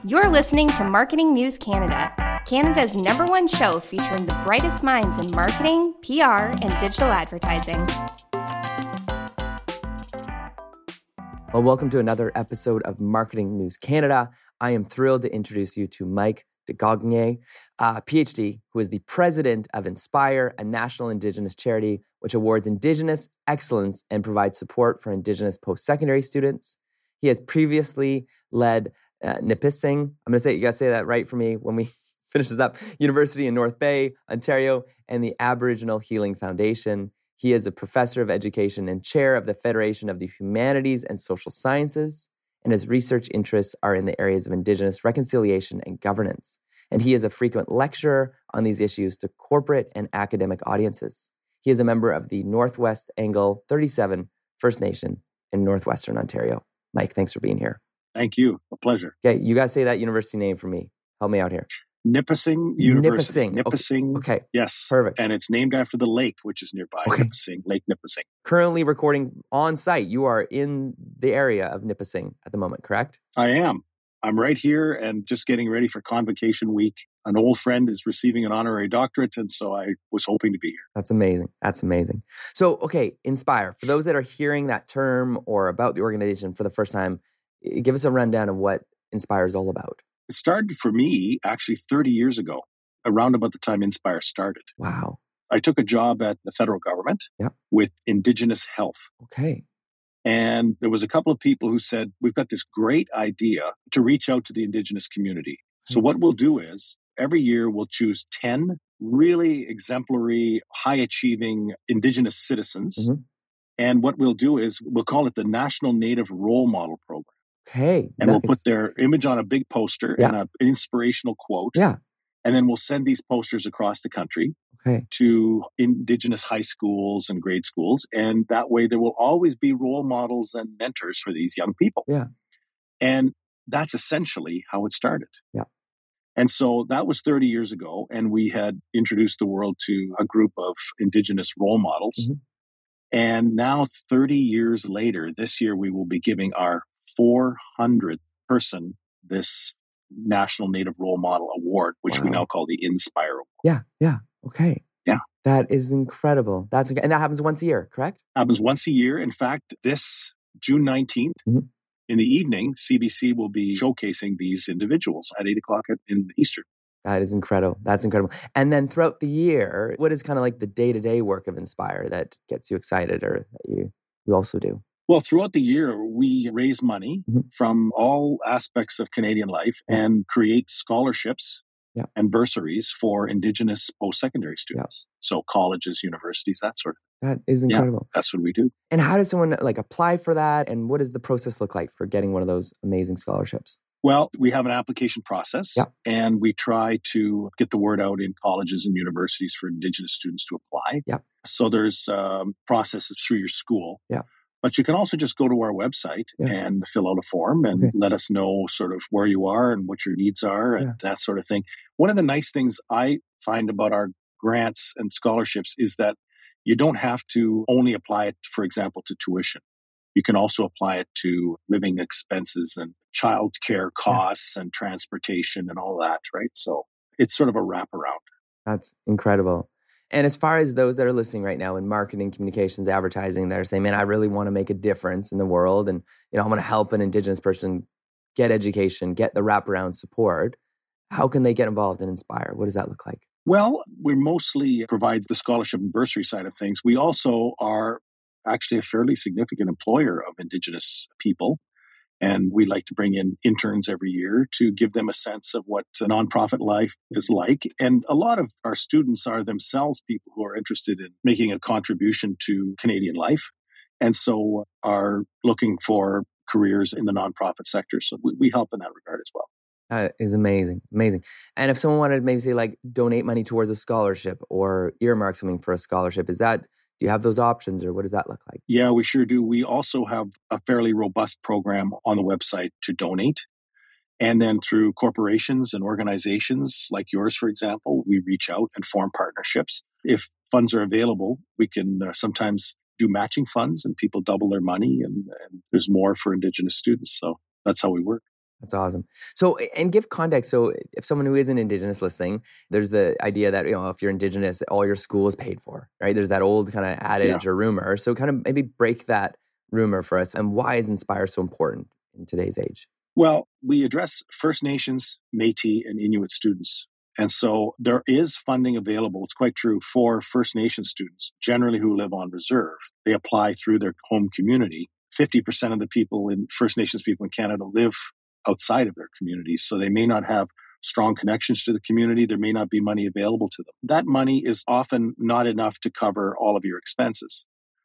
You're listening to Marketing News Canada, Canada's #1 show featuring the brightest minds in marketing, PR, and digital advertising. Well, welcome to another episode of Marketing News Canada. I am thrilled to introduce you to Mike Degauguier, PhD, who is the president of Inspire, a national Indigenous charity which awards Indigenous excellence and provides support for Indigenous post-secondary students. He has previously led Nipissing, I'm going to say, you got to say that right for me when we finish this up, University in North Bay, Ontario, and the Aboriginal Healing Foundation. He is a professor of education and chair of the Federation of the Humanities and Social Sciences, and his research interests are in the areas of Indigenous reconciliation and governance. And he is a frequent lecturer on these issues to corporate and academic audiences. He is a member of the Northwest Angle 37 First Nation in Northwestern Ontario. Mike, thanks for being here. Thank you. A pleasure. Okay, you guys say that university name for me. Help me out here. Nipissing University. Nipissing. Okay. Yes. Perfect. And it's named after the lake, which is nearby. Okay. Nipissing, Lake Nipissing. Currently recording on site. You are in the area of Nipissing at the moment, correct? I am. I'm right here and just getting ready for Convocation Week. An old friend is receiving an honorary doctorate, and so I was hoping to be here. That's amazing. That's amazing. So, okay, Inspire. For those that are hearing that term or about the organization for the first time, give us a rundown of what Inspire is all about. It started for me actually 30 years ago, around about the time Inspire started. Wow. I took a job at the federal government with Indigenous Health. Okay. And there was a couple of people who said, we've got this great idea to reach out to the Indigenous community. So what we'll do is every year we'll choose 10 really exemplary, high-achieving Indigenous citizens. Mm-hmm. And what we'll do is we'll call it the National Native Role Model Program. Okay. And we'll put their image on a big poster and an inspirational quote. Yeah. And then we'll send these posters across the country to Indigenous high schools and grade schools. And that way there will always be role models and mentors for these young people. Yeah. And that's essentially how it started. Yeah. And so that was 30 years ago. And we had introduced the world to a group of Indigenous role models. Mm-hmm. And now 30 years later, this year, we will be giving our 400th person this National Native Role Model Award, which we now call the Inspire Award. Yeah. Okay. Yeah. That is incredible. And that happens once a year, correct? Happens once a year. In fact, this June 19th, in the evening, CBC will be showcasing these individuals at 8 o'clock in Eastern. That is incredible. That's incredible. And then throughout the year, what is kind of like the day-to-day work of Inspire that gets you excited or that you also do? Well, throughout the year, we raise money from all aspects of Canadian life and create scholarships and bursaries for Indigenous post-secondary students. So colleges, universities, that sort of thing. That is incredible. Yeah, that's what we do. And how does someone apply for that? And what does the process look like for getting one of those amazing scholarships? Well, we have an application process and we try to get the word out in colleges and universities for Indigenous students to apply. So there's processes through your school. But you can also just go to our website and fill out a form and let us know sort of where you are and what your needs are and that sort of thing. One of the nice things I find about our grants and scholarships is that you don't have to only apply it, for example, to tuition. You can also apply it to living expenses and childcare costs and transportation and all that, right? So it's sort of a wraparound. That's incredible. And as far as those that are listening right now in marketing, communications, advertising, that are saying, man, I really want to make a difference in the world and, I want to help an Indigenous person get education, get the wraparound support. How can they get involved in Inspire? What does that look like? Well, we mostly provide the scholarship and bursary side of things. We also are actually a fairly significant employer of Indigenous people. And we like to bring in interns every year to give them a sense of what a nonprofit life is like. And a lot of our students are themselves people who are interested in making a contribution to Canadian life. And so are looking for careers in the nonprofit sector. So we help in that regard as well. That is amazing. Amazing. And if someone wanted to maybe say donate money towards a scholarship or earmark something for a scholarship, do you have those options or what does that look like? Yeah, we sure do. We also have a fairly robust program on the website to donate. And then through corporations and organizations like yours, for example, we reach out and form partnerships. If funds are available, we can sometimes do matching funds and people double their money and there's more for Indigenous students. So that's how we work. That's awesome. So, and give context. So if someone who isn't Indigenous listening, there's the idea that, if you're Indigenous, all your school is paid for, right? There's that old kind of adage or rumor. So kind of maybe break that rumor for us. And why is Inspire so important in today's age? Well, we address First Nations, Métis, and Inuit students. And so there is funding available, it's quite true, for First Nations students, generally who live on reserve. They apply through their home community. 50% of the people in First Nations people in Canada live outside of their communities. So they may not have strong connections to the community. There may not be money available to them. That money is often not enough to cover all of your expenses.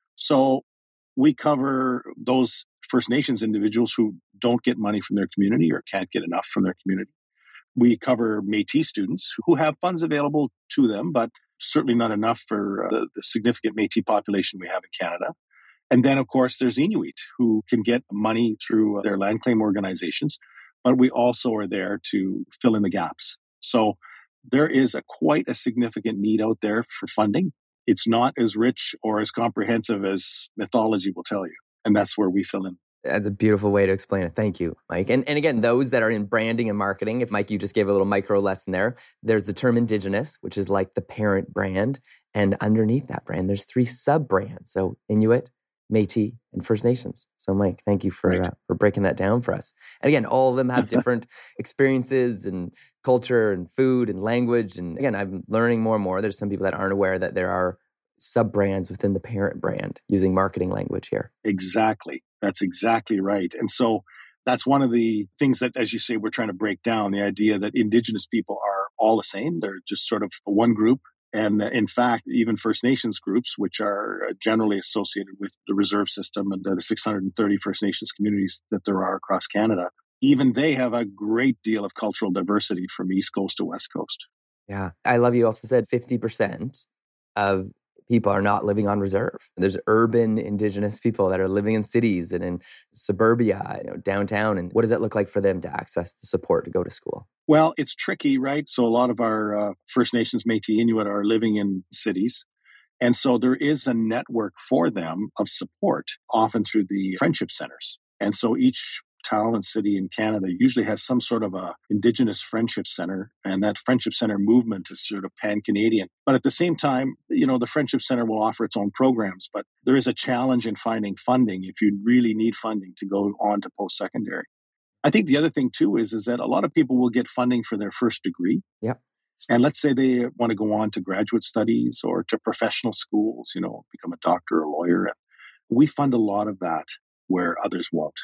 So we cover those First Nations individuals who don't get money from their community or can't get enough from their community. We cover Métis students who have funds available to them, but certainly not enough for the significant Métis population we have in Canada. And then, of course, there's Inuit who can get money through their land claim organizations, but we also are there to fill in the gaps. So there is quite a significant need out there for funding. It's not as rich or as comprehensive as mythology will tell you. And that's where we fill in. That's a beautiful way to explain it. Thank you, Mike. And again, those that are in branding and marketing, if Mike, you just gave a little micro lesson there, there's the term Indigenous, which is like the parent brand. And underneath that brand, there's 3 sub-brands. So Inuit, Métis, and First Nations. So Mike, thank you for breaking that down for us. And again, all of them have different experiences and culture and food and language. And again, I'm learning more and more. There's some people that aren't aware that there are sub-brands within the parent brand using marketing language here. Exactly. That's exactly right. And so that's one of the things that, as you say, we're trying to break down, the idea that Indigenous people are all the same. They're just sort of one group. And in fact, even First Nations groups, which are generally associated with the reserve system and the 630 First Nations communities that there are across Canada, even they have a great deal of cultural diversity from East Coast to West Coast. Yeah. I love you also said 50% of people are not living on reserve. There's urban Indigenous people that are living in cities and in suburbia, downtown. And what does that look like for them to access the support to go to school? Well, it's tricky, right? So a lot of our First Nations, Métis, Inuit are living in cities. And so there is a network for them of support, often through the friendship centers. And so each town and city in Canada usually has some sort of a Indigenous friendship center, and that friendship center movement is sort of pan-Canadian. But at the same time, the friendship center will offer its own programs, but there is a challenge in finding funding if you really need funding to go on to post-secondary. I think the other thing too is that a lot of people will get funding for their first degree. Yeah. And let's say they want to go on to graduate studies or to professional schools, become a doctor or a lawyer. We fund a lot of that where others won't.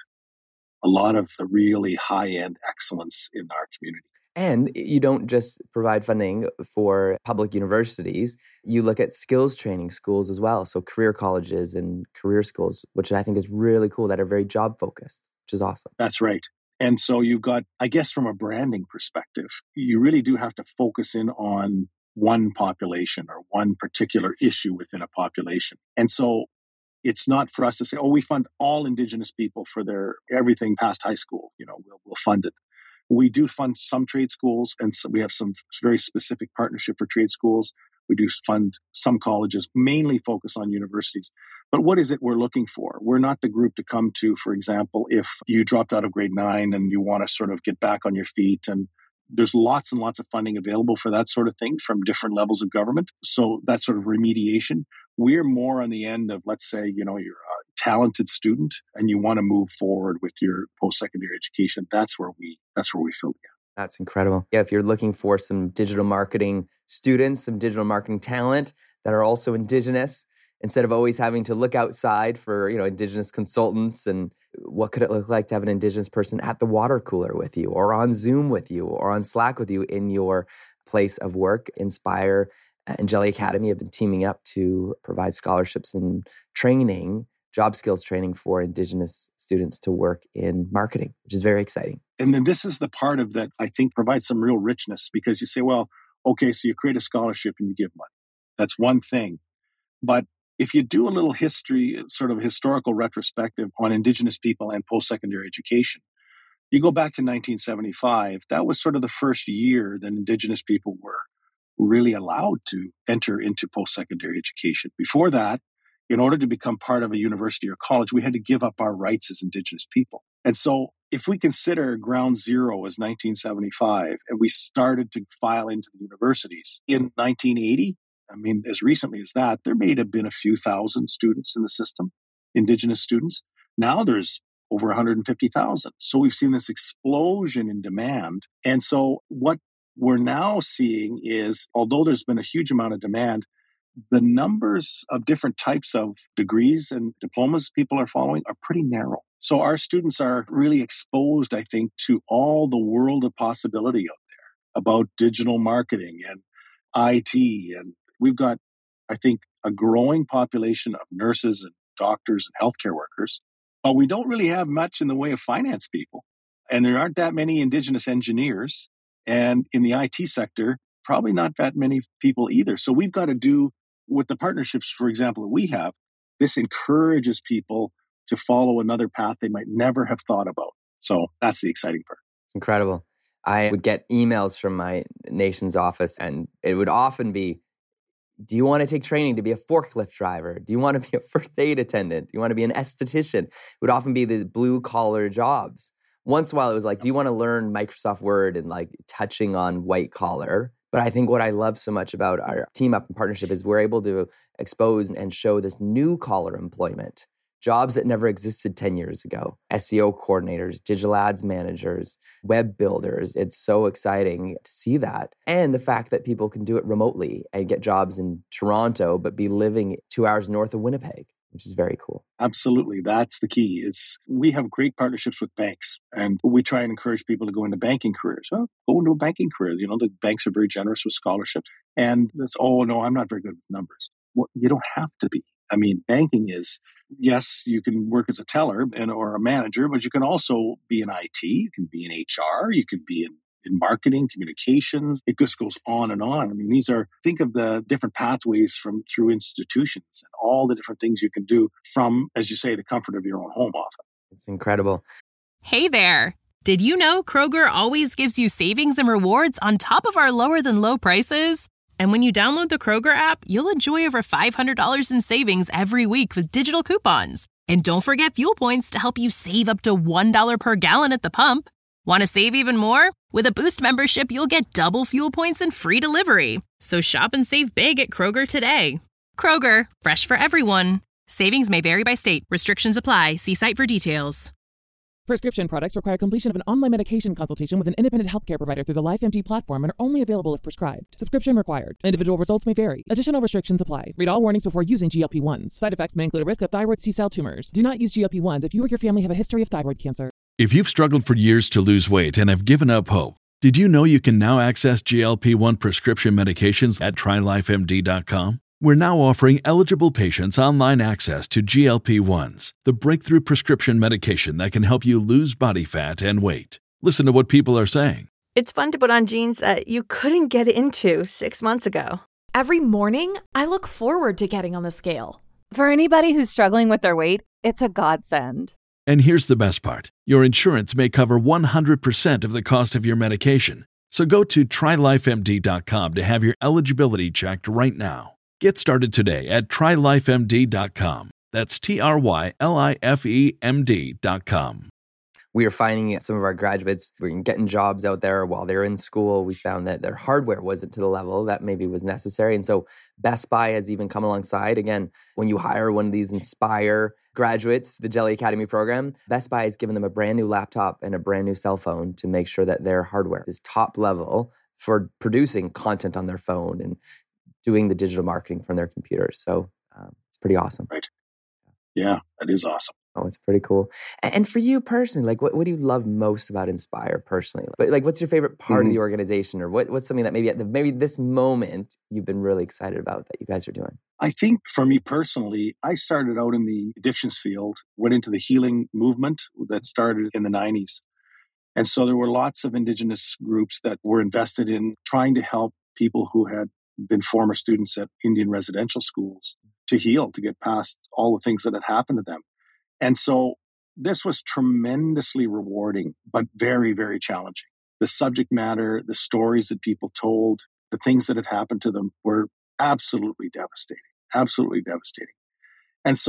A lot of the really high-end excellence in our community. And you don't just provide funding for public universities. You look at skills training schools as well. So career colleges and career schools, which I think is really cool, that are very job-focused, which is awesome. That's right. And so you've got, I guess from a branding perspective, you really do have to focus in on one population or one particular issue within a population. And so it's not for us to say, we fund all Indigenous people for their everything past high school. We'll fund it. We do fund some trade schools, and so we have some very specific partnership for trade schools. We do fund some colleges, mainly focus on universities. But what is it we're looking for? We're not the group to come to, for example, if you dropped out of grade 9 and you want to sort of get back on your feet. And there's lots and lots of funding available for that sort of thing from different levels of government. So that sort of remediation. We're more on the end of, let's say, you're a talented student and you want to move forward with your post-secondary education. That's where we fill the gap. That's incredible. Yeah, if you're looking for some digital marketing students, some digital marketing talent that are also Indigenous, instead of always having to look outside for, Indigenous consultants, and what could it look like to have an Indigenous person at the water cooler with you, or on Zoom with you, or on Slack with you in your place of work. Inspire and Jelly Academy have been teaming up to provide scholarships and training, job skills training for Indigenous students to work in marketing, which is very exciting. And then this is the part of that I think provides some real richness, because you say, well, okay, so you create a scholarship and you give money. That's one thing. But if you do a little history, sort of historical retrospective on Indigenous people and post-secondary education, you go back to 1975, that was sort of the first year that Indigenous people were really allowed to enter into post-secondary education. Before that, in order to become part of a university or college, we had to give up our rights as Indigenous people. And so if we consider ground zero was 1975 and we started to file into the universities in 1980, I mean, as recently as that, there may have been a few thousand students in the system, Indigenous students. Now there's over 150,000. So we've seen this explosion in demand. And so what we're now seeing is, although there's been a huge amount of demand, the numbers of different types of degrees and diplomas people are following are pretty narrow. So our students are really exposed, I think, to all the world of possibility out there about digital marketing and IT. And we've got, I think, a growing population of nurses and doctors and healthcare workers. But we don't really have much in the way of finance people. And there aren't that many Indigenous engineers. And in the IT sector, probably not that many people either. So we've got to do with the partnerships, for example, that we have. This encourages people to follow another path they might never have thought about. So that's the exciting part. It's incredible. I would get emails from my nation's office, and it would often be, do you want to take training to be a forklift driver? Do you want to be a first aid attendant? Do you want to be an esthetician? It would often be these blue-collar jobs. Once in a while, it was like, do you want to learn Microsoft Word and like touching on white collar? But I think what I love so much about our team up and partnership is we're able to expose and show this new collar employment, jobs that never existed 10 years ago, SEO coordinators, digital ads managers, web builders. It's so exciting to see that. And the fact that people can do it remotely and get jobs in Toronto, but be living 2 hours north of Winnipeg, which is very cool. Absolutely. That's the key. We have great partnerships with banks, and we try and encourage people to go into banking careers. Well, go into a banking career. You know, the banks are very generous with scholarships. And it's, oh, no, I'm not very good with numbers. Well, you don't have to be. I mean, banking is, yes, you can work as a teller or a manager, but you can also be in IT, you can be in HR, you can be in marketing, communications. It just goes on and on. I mean, think of the different pathways through institutions and all the different things you can do from, as you say, the comfort of your own home often. It's incredible. Hey there. Did you know Kroger always gives you savings and rewards on top of our lower than low prices? And when you download the Kroger app, you'll enjoy over $500 in savings every week with digital coupons. And don't forget fuel points to help you save up to $1 per gallon at the pump. Want to save even more? With a Boost membership, you'll get double fuel points and free delivery. So shop and save big at Kroger today. Kroger, fresh for everyone. Savings may vary by state. Restrictions apply. See site for details. Prescription products require completion of an online medication consultation with an independent healthcare provider through the LifeMD platform and are only available if prescribed. Subscription required. Individual results may vary. Additional restrictions apply. Read all warnings before using GLP-1s. Side effects may include a risk of thyroid C-cell tumors. Do not use GLP-1s if you or your family have a history of thyroid cancer. If you've struggled for years to lose weight and have given up hope, did you know you can now access GLP-1 prescription medications at TryLifeMD.com? We're now offering eligible patients online access to GLP-1s, the breakthrough prescription medication that can help you lose body fat and weight. Listen to what people are saying. It's fun to put on jeans that you couldn't get into 6 months ago. Every morning, I look forward to getting on the scale. For anybody who's struggling with their weight, it's a godsend. And here's the best part. Your insurance may cover 100% of the cost of your medication. So go to TryLifeMD.com to have your eligibility checked right now. Get started today at TryLifeMD.com. That's TryLifeMD.com. We are finding some of our graduates, we're getting jobs out there while they're in school. We found that their hardware wasn't to the level that maybe was necessary. And so Best Buy has even come alongside. Again, when you hire one of these Inspire graduates, the Jelly Academy program, Best Buy has given them a brand new laptop and a brand new cell phone to make sure that their hardware is top level for producing content on their phone and doing the digital marketing from their computers. So it's pretty awesome. Right. Yeah, that is awesome. Oh, it's pretty cool. And for you personally, like what do you love most about Inspire personally? Like what's your favorite part of the organization, or what's something that maybe at maybe this moment you've been really excited about that you guys are doing? I think for me personally, I started out in the addictions field, went into the healing movement that started in the 90s. And so there were lots of Indigenous groups that were invested in trying to help people who had been former students at Indian residential schools to heal, to get past all the things that had happened to them. And so this was tremendously rewarding, but very, very challenging. The subject matter, the stories that people told, the things that had happened to them were absolutely devastating, absolutely devastating. And so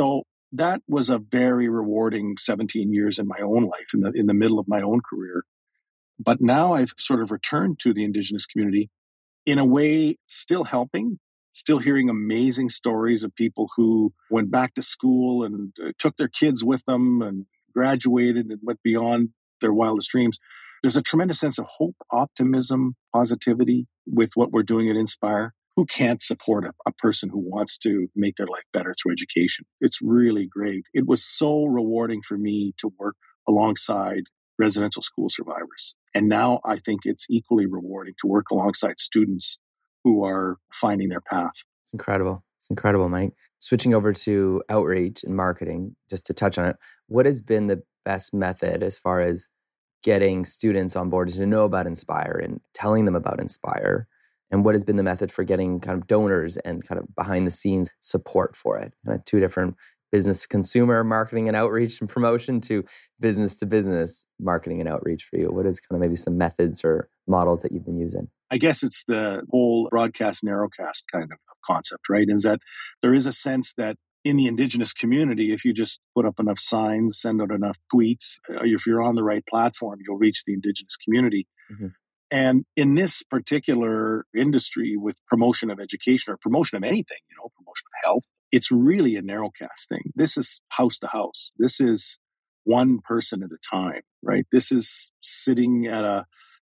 that was a very rewarding 17 years in my own life, in the middle of my own career. But now I've sort of returned to the Indigenous community in a way, still helping, still hearing amazing stories of people who went back to school and took their kids with them and graduated and went beyond their wildest dreams. There's a tremendous sense of hope, optimism, positivity with what we're doing at Inspire. Who can't support a person who wants to make their life better through education? It's really great. It was so rewarding for me to work alongside residential school survivors. And now I think it's equally rewarding to work alongside students who are finding their path. It's incredible. It's incredible, Mike. Switching over to outreach and marketing, just to touch on it, what has been the best method as far as getting students on board to know about Inspire and telling them about Inspire? And what has been the method for getting kind of donors and kind of behind the scenes support for it? Kind of two different business to consumer marketing and outreach and promotion to business marketing and outreach for you. What is kind of maybe some methods or models that you've been using? I guess it's the whole broadcast, narrowcast kind of concept, right? Is that there is a sense that in the Indigenous community, if you just put up enough signs, send out enough tweets, if you're on the right platform, you'll reach the Indigenous community. Mm-hmm. And in this particular industry with promotion of education or promotion of anything, promotion of health, it's really a narrowcast thing. This is house to house. This is one person at a time, right? This is sitting at a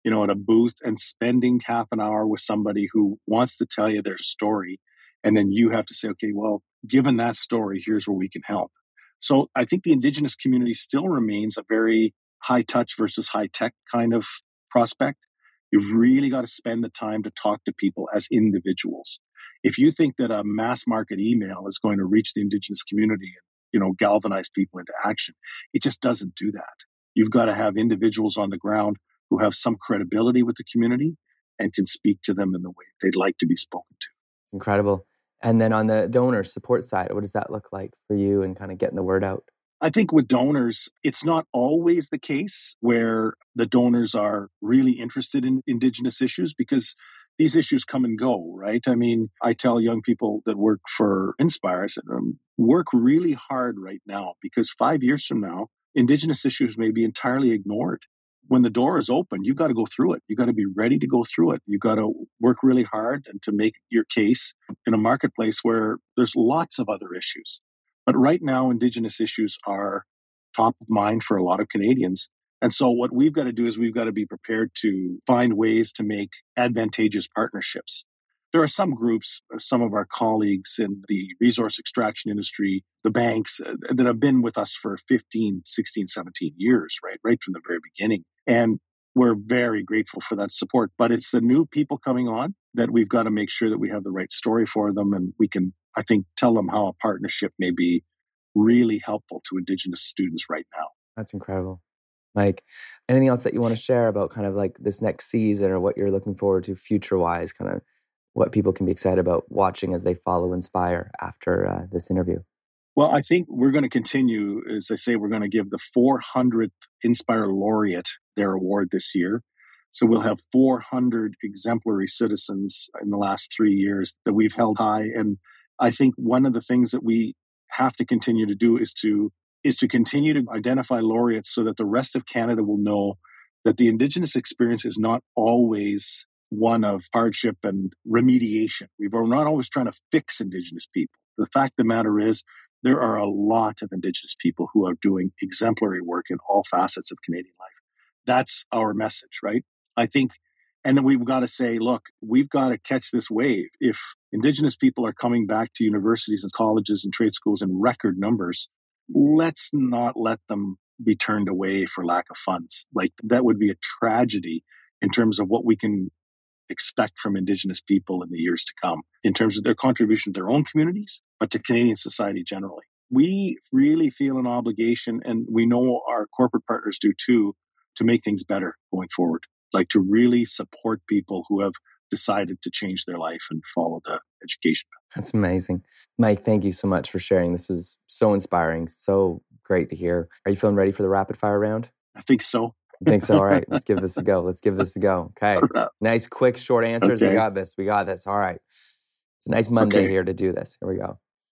booth and spending half an hour with somebody who wants to tell you their story. And then you have to say, okay, well, given that story, here's where we can help. So I think the Indigenous community still remains a very high touch versus high tech kind of prospect. You've really got to spend the time to talk to people as individuals. If you think that a mass market email is going to reach the Indigenous community and, galvanize people into action, it just doesn't do that. You've got to have individuals on the ground who have some credibility with the community and can speak to them in the way they'd like to be spoken to. It's incredible. And then on the donor support side, what does that look like for you and kind of getting the word out? I think with donors, it's not always the case where the donors are really interested in Indigenous issues because these issues come and go, right? I mean, I tell young people that work for Inspire, I said, work really hard right now because 5 years from now, Indigenous issues may be entirely ignored. When the door is open, you've got to go through it. You've got to be ready to go through it. You've got to work really hard and to make your case in a marketplace where there's lots of other issues. But right now, Indigenous issues are top of mind for a lot of Canadians. And so what we've got to do is we've got to be prepared to find ways to make advantageous partnerships. There are some groups, some of our colleagues in the resource extraction industry, the banks that have been with us for 15, 16, 17 years, right from the very beginning. And we're very grateful for that support. But it's the new people coming on that we've got to make sure that we have the right story for them. And we can, I think, tell them how a partnership may be really helpful to Indigenous students right now. That's incredible. Mike, anything else that you want to share about kind of like this next season or what you're looking forward to future-wise, kind of what people can be excited about watching as they follow Inspire after this interview? Well, I think we're going to continue. As I say, we're going to give the 400th Inspire Laureate their award this year. So we'll have 400 exemplary citizens in the last 3 years that we've held high. And I think one of the things that we have to continue to do is to continue to identify laureates so that the rest of Canada will know that the Indigenous experience is not always one of hardship and remediation. We're not always trying to fix Indigenous people. The fact of the matter is there are a lot of Indigenous people who are doing exemplary work in all facets of Canadian life. That's our message, right? I think, and then we've got to say, look, we've got to catch this wave. If Indigenous people are coming back to universities and colleges and trade schools in record numbers, let's not let them be turned away for lack of funds. Like that would be a tragedy in terms of what we can expect from Indigenous people in the years to come, in terms of their contribution to their own communities, but to Canadian society generally. We really feel an obligation, and we know our corporate partners do too, to make things better going forward, like to really support people who have decided to change their life and follow the education path. That's amazing. Mike, thank you so much for sharing. This was so inspiring, so great to hear. Are you feeling ready for the rapid fire round? I think so. I think so. All right, let's give this a go. Okay. Nice, quick, short answers. Okay. We got this. All right. It's a nice Monday here to do this. Here we go.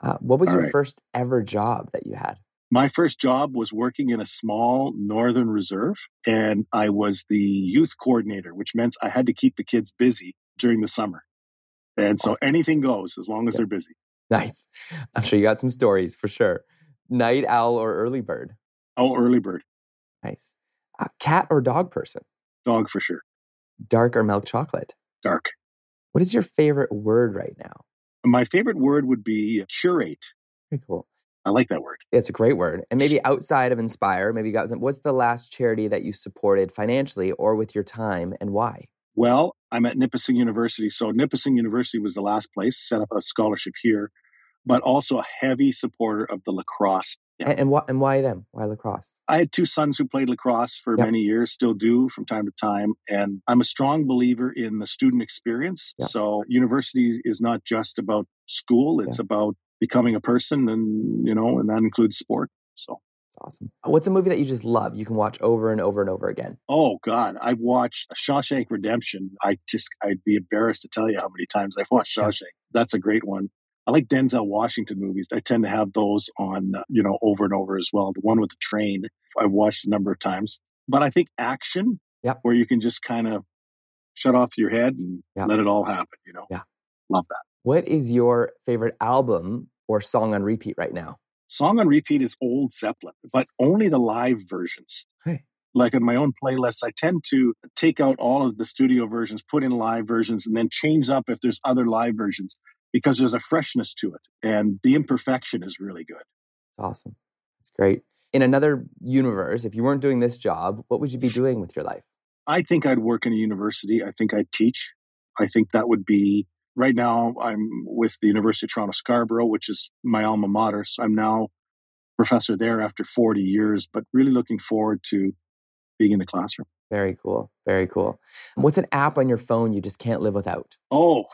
What was your first ever job that you had? My first job was working in a small northern reserve, and I was the youth coordinator, which meant I had to keep the kids busy during the summer. And so anything goes as long as they're busy. Nice. I'm sure you got some stories for sure. Night owl or early bird? Oh, early bird. Nice. Cat or dog person? Dog for sure. Dark or milk chocolate? Dark. What is your favorite word right now? My favorite word would be curate. Very cool. I like that word. It's a great word. And maybe outside of Inspire, maybe you got some. What's the last charity that you supported financially or with your time, and why? Well, I'm at Nipissing University. So Nipissing University was the last place, set up a scholarship here, but also a heavy supporter of the lacrosse. And why them? Why lacrosse? I had 2 sons who played lacrosse for many years, still do from time to time. And I'm a strong believer in the student experience. So university is not just about school. It's about becoming a person, and and that includes sport. So awesome. What's a movie that you just love? You can watch over and over and over again. Oh God, I've watched Shawshank Redemption. I'd be embarrassed to tell you how many times I've watched Shawshank. That's a great one. I like Denzel Washington movies. I tend to have those on, over and over as well. The one with the train, I've watched a number of times. But I think action, where you can just kind of shut off your head and let it all happen, Love that. What is your favorite album or song on repeat right now? Song on repeat is Old Zeppelin, but only the live versions. Okay. Like in my own playlists, I tend to take out all of the studio versions, put in live versions, and then change up if there's other live versions, because there's a freshness to it. And the imperfection is really good. That's awesome. That's great. In another universe, if you weren't doing this job, what would you be doing with your life? I think I'd work in a university. I think I'd teach. I think that would be... Right now, I'm with the University of Toronto Scarborough, which is my alma mater. So I'm now professor there after 40 years, but really looking forward to being in the classroom. Very cool. Very cool. What's an app on your phone you just can't live without? Oh,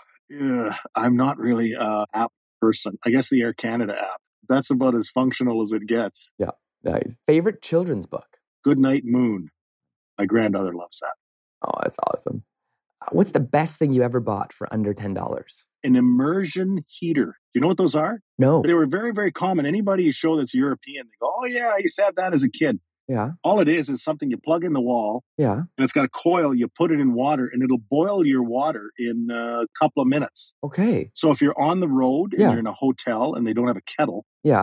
I'm not really an app person. I guess the Air Canada app. That's about as functional as it gets. Yeah, nice. Favorite children's book? Goodnight Moon. My granddaughter loves that. Oh, that's awesome. What's the best thing you ever bought for under $10? An immersion heater. Do you know what those are? No. They were very, very common. Anybody you show that's European, they go, oh yeah, I used to have that as a kid. Yeah. All it is something you plug in the wall. Yeah. And it's got a coil. You put it in water and it'll boil your water in a couple of minutes. Okay. So if you're on the road and you're in a hotel and they don't have a kettle,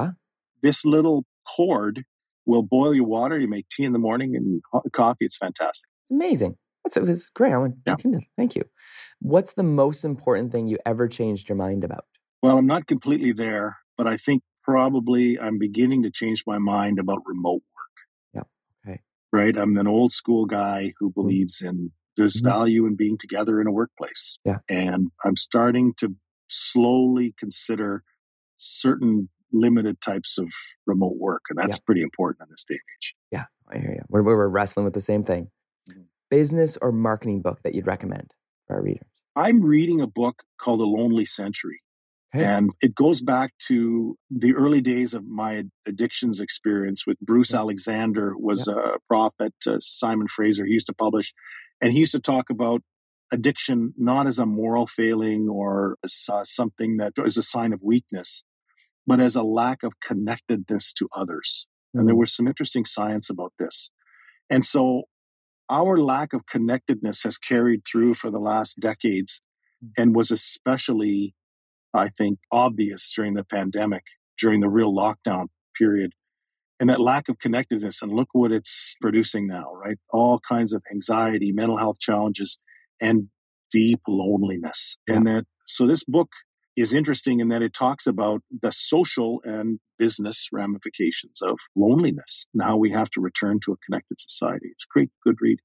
this little cord will boil your water. You make tea in the morning and coffee. It's fantastic. It's amazing. That's great. Thank you. What's the most important thing you ever changed your mind about? Well, I'm not completely there, but I think probably I'm beginning to change my mind about remote work. Yeah. Okay. Right? I'm an old school guy who believes in there's value in being together in a workplace. Yeah. And I'm starting to slowly consider certain limited types of remote work. And that's pretty important in this day and age. Yeah, I hear you. We're wrestling with the same thing. Business or marketing book that you'd recommend for our readers? I'm reading a book called A Lonely Century. Okay. And it goes back to the early days of my addictions experience with Bruce Alexander was a prophet, Simon Fraser. He used to publish, and he used to talk about addiction not as a moral failing or as something that is a sign of weakness, but as a lack of connectedness to others. And there was some interesting science about this. And so our lack of connectedness has carried through for the last decades and was especially, I think, obvious during the pandemic, during the real lockdown period. And that lack of connectedness, and look what it's producing now, right? All kinds of anxiety, mental health challenges, and deep loneliness. And so this book is interesting in that it talks about the social and business ramifications of loneliness and how we have to return to a connected society. It's a great, good read.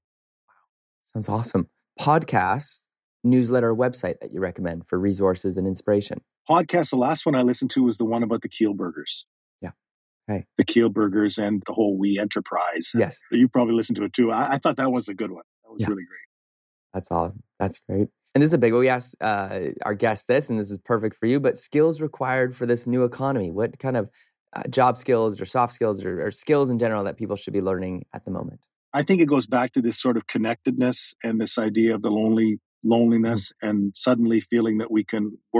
Wow. Sounds awesome. Podcasts, newsletter, website that you recommend for resources and inspiration? Podcast, the last one I listened to was the one about the Kielburgers. Yeah. Okay. The Kielburgers and the whole We Enterprise. Yes. You probably listened to it too. I thought that was a good one. That was really great. That's awesome. That's great. And this is a big one. We asked our guests this, and this is perfect for you, but skills required for this new economy. What kind of job skills or soft skills or skills in general that people should be learning at the moment? I think it goes back to this sort of connectedness and this idea of the loneliness and suddenly feeling that we can work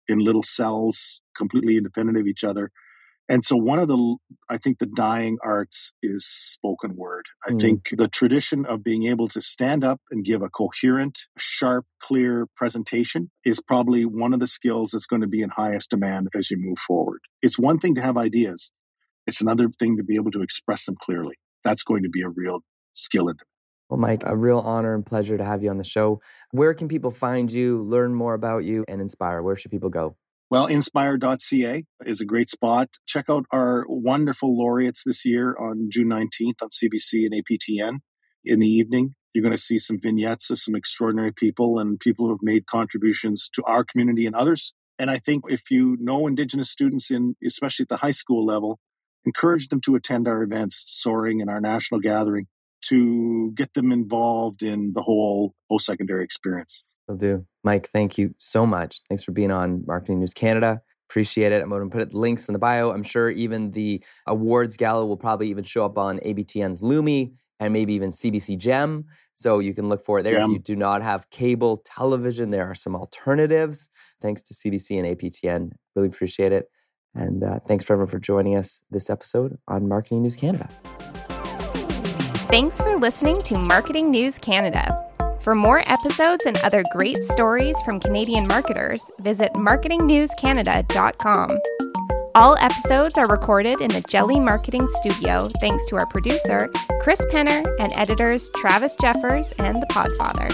in little cells, completely independent of each other. And so I think the dying arts is spoken word. I think the tradition of being able to stand up and give a coherent, sharp, clear presentation is probably one of the skills that's going to be in highest demand as you move forward. It's one thing to have ideas. It's another thing to be able to express them clearly. That's going to be a real skill in demand. Well, Mike, a real honor and pleasure to have you on the show. Where can people find you, learn more about you, and inspire? Where should people go? Well, inspire.ca is a great spot. Check out our wonderful laureates this year on June 19th on CBC and APTN in the evening. You're going to see some vignettes of some extraordinary people and people who have made contributions to our community and others. And I think if you know Indigenous students, especially at the high school level, encourage them to attend our events, Soaring and our national gathering, to get them involved in the whole post-secondary experience. Will do. Mike, thank you so much. Thanks for being on Marketing News Canada. Appreciate it. I'm going to put links in the bio. I'm sure even the awards gala will probably even show up on ABTN's Lumi and maybe even CBC Gem. So you can look for it there. If you do not have cable television, there are some alternatives. Thanks to CBC and APTN. Really appreciate it. And thanks for everyone for joining us this episode on Marketing News Canada. Thanks for listening to Marketing News Canada. For more episodes and other great stories from Canadian marketers, visit marketingnewscanada.com. All episodes are recorded in the Jelly Marketing Studio thanks to our producer, Chris Penner, and editors Travis Jeffers and The Podfather.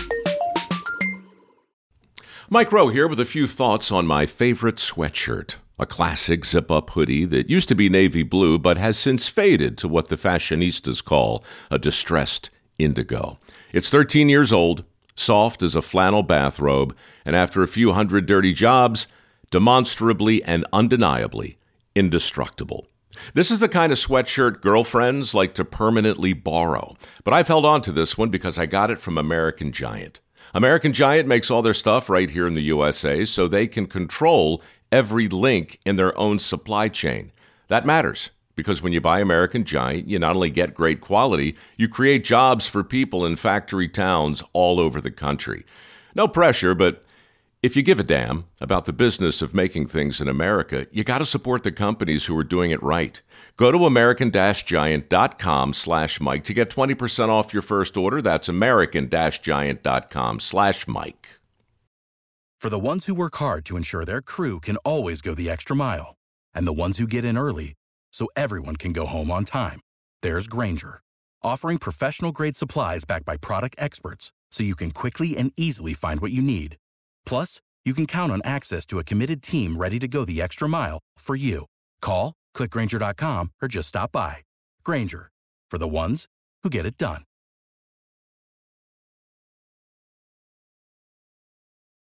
Mike Rowe here with a few thoughts on my favorite sweatshirt. A classic zip-up hoodie that used to be navy blue but has since faded to what the fashionistas call a distressed indigo. It's 13 years old, soft as a flannel bathrobe, and after a few hundred dirty jobs, demonstrably and undeniably indestructible. This is the kind of sweatshirt girlfriends like to permanently borrow. But I've held on to this one because I got it from American Giant. American Giant makes all their stuff right here in the USA so they can control every link in their own supply chain. That matters. Because when you buy American Giant, you not only get great quality, you create jobs for people in factory towns all over the country. No pressure, but if you give a damn about the business of making things in America, you got to support the companies who are doing it right. Go to american-giant.com/Mike to get 20% off your first order. That's american-giant.com/Mike. For the ones who work hard to ensure their crew can always go the extra mile, and the ones who get in early so everyone can go home on time, there's Grainger, offering professional-grade supplies backed by product experts so you can quickly and easily find what you need. Plus, you can count on access to a committed team ready to go the extra mile for you. Call, click Grainger.com, or just stop by. Grainger, for the ones who get it done.